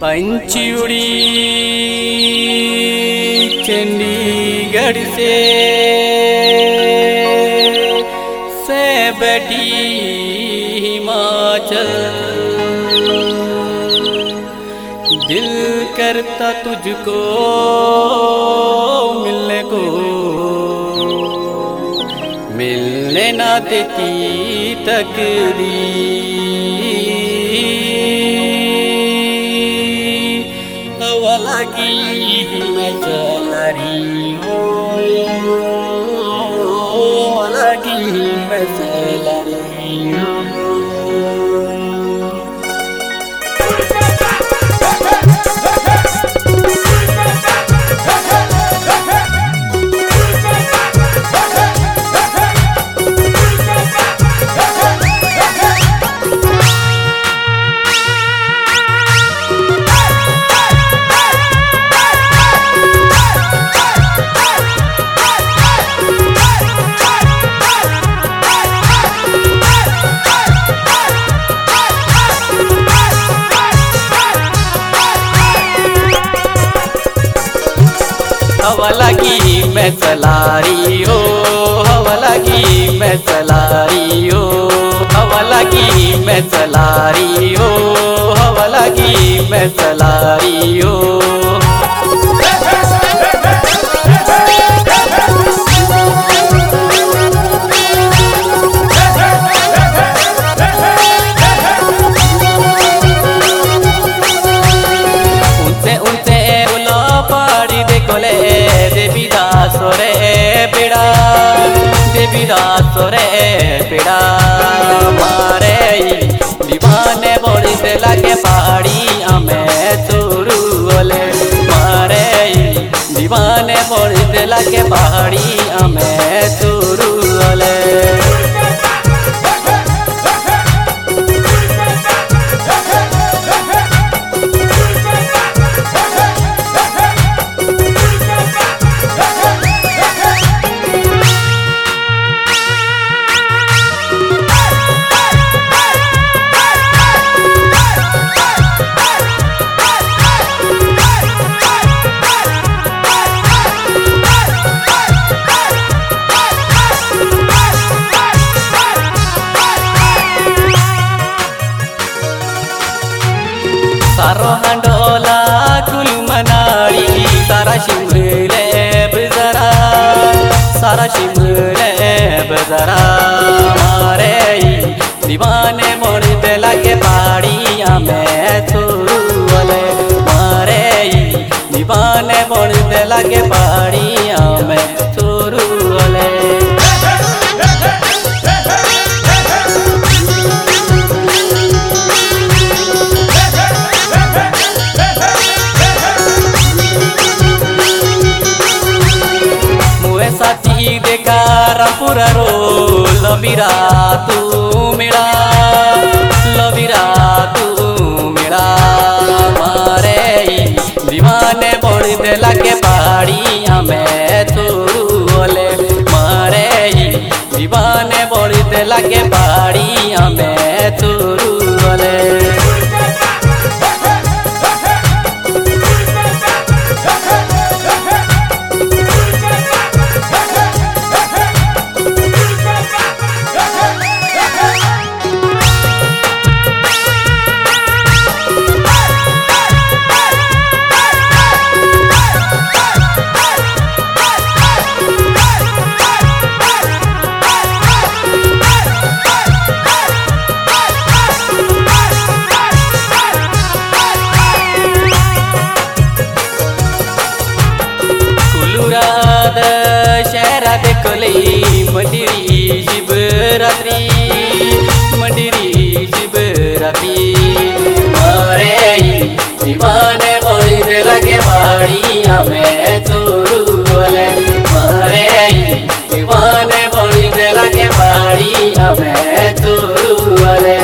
पंचुड़ी चंडीगढ़ से बैठी हिमाचल, दिल करता तुझको मिलने को, मिलने ना देती तकदीर। हवा लगी मैं चला रही हूँ, हवा लगी मैं चला रही हूँ। हवा लगी मैं चला रही हो, हवा लगी मैं चला रही हो, हवा लगी मैं चला रही हो, हवा लगी मैं चला रही हो। देवीदास रे पेड़ा मारे दीवाने बोली से लगे पहाड़ी हमें चोरू बोले, मारे दीवाने बोली से लगे पहाड़ी हमें चोरू बोले। सारो हंडोला कुल्लू मनाली सारा शिमले बजरा, सारा शिमले बजरा मारे दीवाने मोड़ दे लगे पहाड़ियाँ में चोरू वाले, मारे दीवाने मोड़ दे लगे पहाड़ियाँ में चोरू वाले। साथी देखा रामपुरा रो लबीरा तू मेरा, लबीरा तू मेरा मारे दीवाने बोल दे लगे पहाड़ियाँ में चोरू बोले, मारे दीवाने बोल दे लगे पहाड़ियाँ में चोरू बोले। शहरा देखले मंदिरी शिवरात्रि, मंदिरी शिवरात्रि मारे दीवाने बोली दे लगे पहाड़ियाँ में चोरू बोले, मारे दीवाने बोली दे लगे पहाड़ियाँ में चोरू बोले।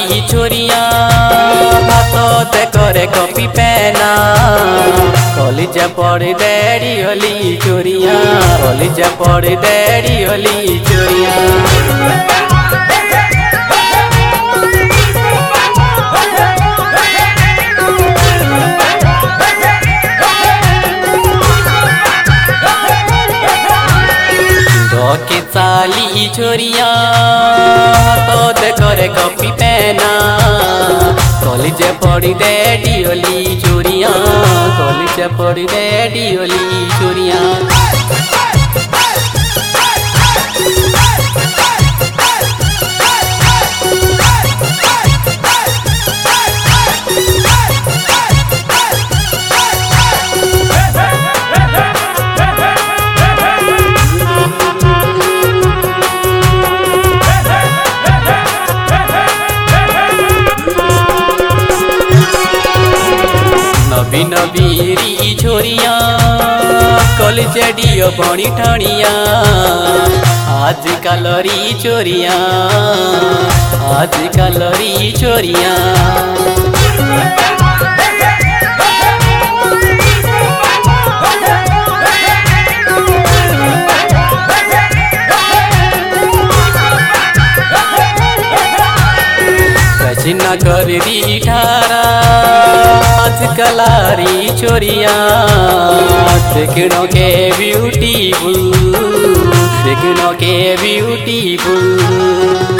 चाली छोरिया हाथ करे कॉपी पेना कॉलेज पढ़ देरी होली चोरिया कॉलेज पढ़ देरी होली चोरिया के चाली छोरिया हाथ करे कॉपी पेना कॉलेज पढ़ देरी होली चोरिया कॉलेज पढ़ देरी होली चोरिया नबी नबीरी छोरिया कॉलेज डियो बणी ठाणिया आज कालरी चोरिया आज कालरी चोरिया न कर दी ठारा आज कलारी छोरिया देखनो के ब्यूटीफुल देखनो के ब्यूटीफुल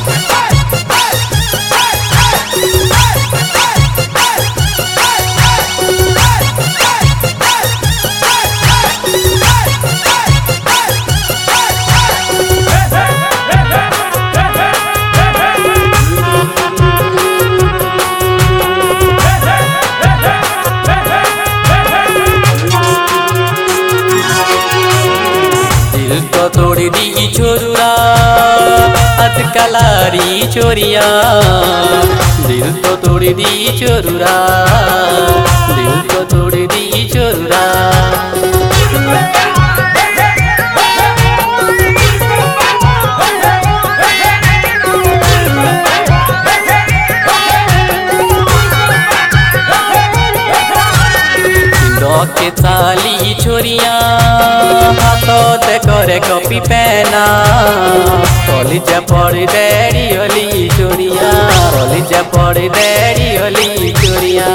तो तोड़ दी छोरुरा आज कलारी चोरिया दिल तो तोड़ दी छोरुरा दिल तो तोड़ दी छोरुरा के चाली छोरिया हाथ करे कॉपी पेना कॉलेज पढ़ देरी होली चोरिया कॉलेज पढ़ देरी होली चोरिया